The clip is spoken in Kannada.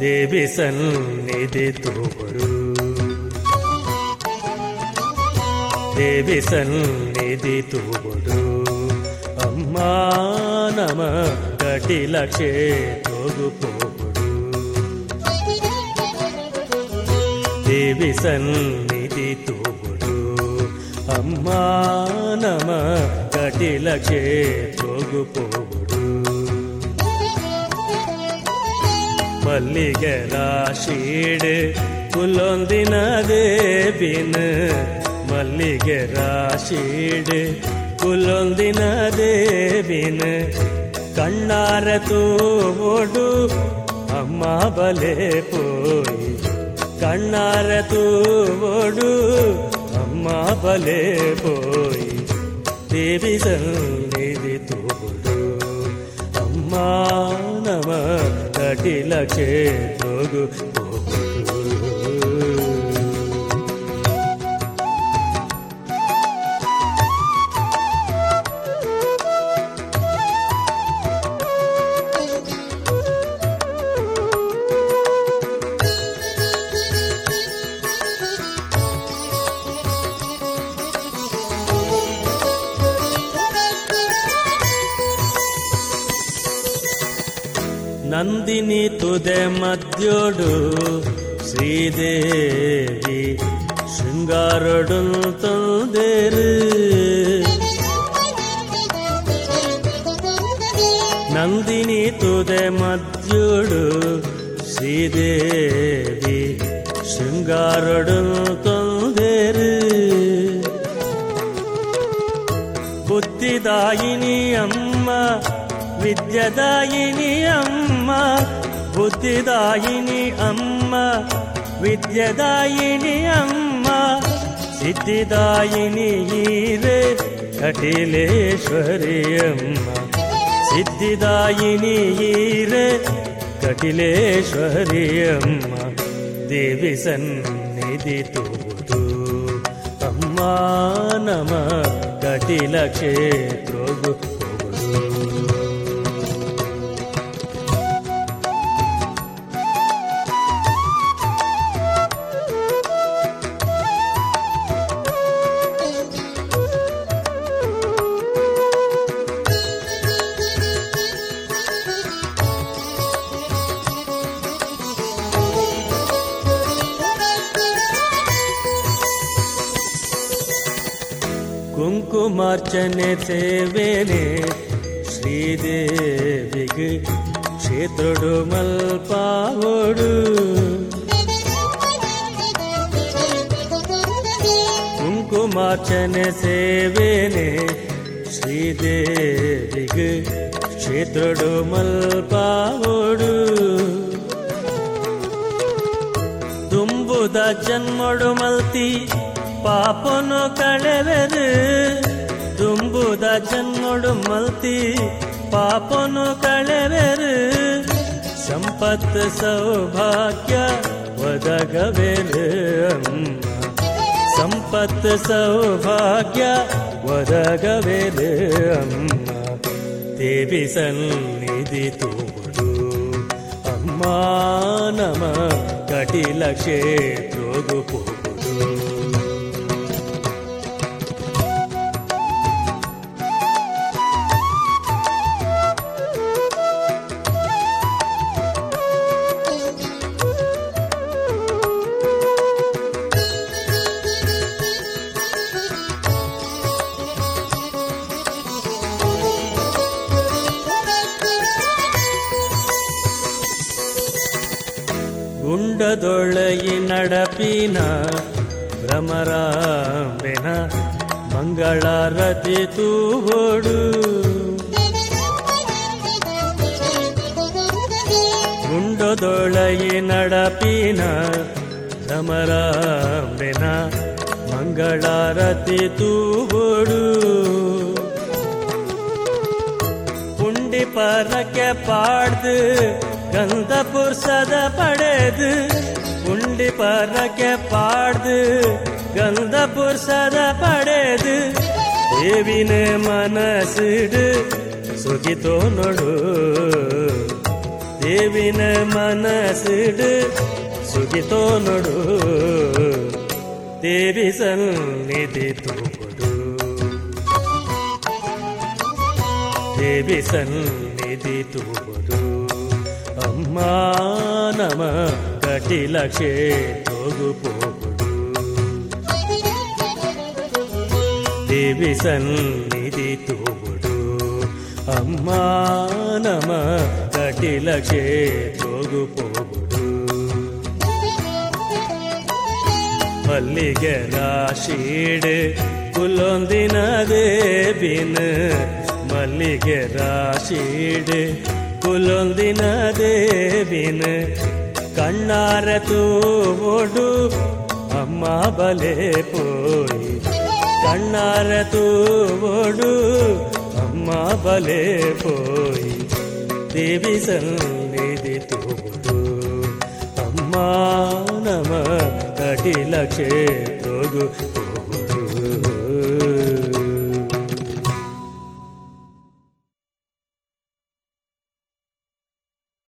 ದೇವಿ ಸನ್ನಿಧಿ ತೋರು, ದೇವಿ ಸನ್ನಿಧಿ ತೋರು. ಅಮ್ಮ ನಮ ಕಟಿಲಕ್ಷೇ ತೋಗುಪೋರು, ದೇವಿ ಸನ್ನಿಧಿ ತೋರು. ಅಮ್ಮ ನಮ ಕಟಿಲಕ್ಷೇ ತೋಗುಪೋರು. ಮಲ್ಲಿಗೆ ರಾಶೀಡ್ ಕುಲೊಂದಿನ ದೇವಿನ, ಮಲ್ಲಿಗೆ ರಾಶೀಡ್ ಕುಲೊಂದಿನ ದೇವಿನ. ಕಣ್ಣಾರ ತೂವೋಡು ಅಮ್ಮ ಬಲೆ ಪೋಯಿ, ಕಣ್ಣಾರ ತೂವೋಡು ಅಮ್ಮ ಬಲೆ ಪೋಯಿ. ದೇವಿ ಸನ್ನಿಧಿ ತೋಡು ಅಮ್ಮ ನಮ ಕಟಿಲಕ್ಷೇ ತೋಗು ನಂದಿನಿ ತುದೆ ಮಧ್ಯೋಡು ಶ್ರೀದೇವಿ ಶೃಂಗಾರೊಡು ತಂದೇರು. ನಂದಿನಿ ತುದೆ ಮಧ್ಯೋಡು ಶ್ರೀದೇವಿ ಶೃಂಗಾರೊಡು ತಂದೇರು. ಬುದ್ಧಿದಾಯಿನಿ ಅಮ್ಮ ವಿದ್ಯದಾಯಿನಿ ಅಮ್ಮ, ಬುದ್ಧಿದಾಯಿನಿ ಅಮ್ಮ ವಿದ್ಯದಾಯಿನಿ ಅಮ್ಮ. ಸಿದ್ಧಿದಾಯಿನಿ ಈರೆ ಕಟಿಲೇಶ್ವರಿ ಅಮ್ಮ, ಸಿದ್ಧಿದಾಯಿನಿ ಈರೆ ಕಟಿಲೇಶ್ವರಿ ಅಮ್ಮ. ದೇವಿ ಸನ್ನಿಧಿ ತೋದು ಅಮ್ಮ ನಮ ಕಟಿಲಕ್ಷೇ ತೋಗು. ಕುಂಕುಮಾರ್ಚನೆ ಸೇವೆನೆ ಶ್ರೀದೇವಿಗೆ ಕ್ಷೇತ್ರಡು ಮಲ್ಪಾವೋಡು. ಕುಂಕುಮಾರ್ಚನೆ ಸೇವೆನೆ ಶ್ರೀದೇವಿಗೆ ಕ್ಷೇತ್ರಡು ಮಲ್ಪಾವೋಡು. ತುಂಬುದ ಜನ್ಮಡು ಮಲ್ತಿ ಪಾಪನು ಕಳೆವೆರು, ತುಂಬುದ ಜನ್ಮಡು ಮಲ್ತಿ ಪಾಪನು ಕಳೆವೆರು. ಸಂಪತ್ತು ಸೌಭಾಗ್ಯ ಒದಗವೆರು ಅಮ್ಮ, ಸಂಪತ್ತು ಸೌಭಾಗ್ಯ ಒದಗವೆರು ಅಮ್ಮ. ದೇವಿ ಸನ್ನಿಧಿ ತೋಡು ಅಮ್ಮ ನಮ ಕಟಿಲಕ್ಷೇ ತೋಗು ಪೋಡು. ಗುಂಡದೊಳಯಿ ನಡಪಿನ ಭ್ರಮರಾಂಬೆನ ಮಂಗಳಾರತಿ ತೂವೋಡು. ಗುಂಡದೊಳಯಿ ನಡಪಿನ ಭ್ರಮರಾಂಬೆನ ಮಂಗಳಾರತಿ ತೂವೋಡು. ಪುಂಡಿ ಪರಕ್ಕೆ ಪಾಡ್ದು ಗಂಧ ಪುರ್ಸದ ಪಡೆದು, ಪುಂಡಿ ಪರಕ್ಕೆ ಪಾಡ್ದು ಗಂಧ ಪುರ್ಸದ ಪಡೆದು. ದೇವಿನ ಮನಸ್ಸಿಡು ಸುಖಿತೋ ನೋಡು, ದೇವಿನ ಮನಸ್ಸಿಡು ಸುಗಿತೋ ನೋಡು ದೇವಿ ಸನ್ನಿಧಿ ತೂಗುಡು ದೇವಿ ಸನ್ನಿಧಿ ತೂಗುಡು ಅಮ್ಮ ನಮ ಕಟಿಲಕ್ಷೇ ತೋಗು ಪೋಗುಡು ದೇವಿ ಸನ್ನಿಧಿ ತೂಗುಡು ಅಮ್ಮ ನಮ ಕಟಿಲಕ್ಷೇ ತೋಗು ಪೋಗುಡು ಮಲ್ಲಿಗೆ ರಾಶೀಡ್ ಕುಲೊಂದಿನ ದೇವಿನ ಮಲ್ಲಿಗೆ ರಾಶೀಡ್ ಕುಲೊಂದಿನ ದೇವಿನ ಕಣ್ಣಾರ ತೂವೊಡು ಅಮ್ಮ ಬಲೆ ಪೋಯಿ ಕಣ್ಣಾರ ತೂವೊಡು ಅಮ್ಮ ಬಲೆ ಪೋಯಿ ದೇವಿ ಸನ್ನಿಧಿ ತೂಗುಡು ಅಮ್ಮ ನಮ ಕಟಿಲಕ್ಷೇ ತೋಗು ಪೋಗುಡು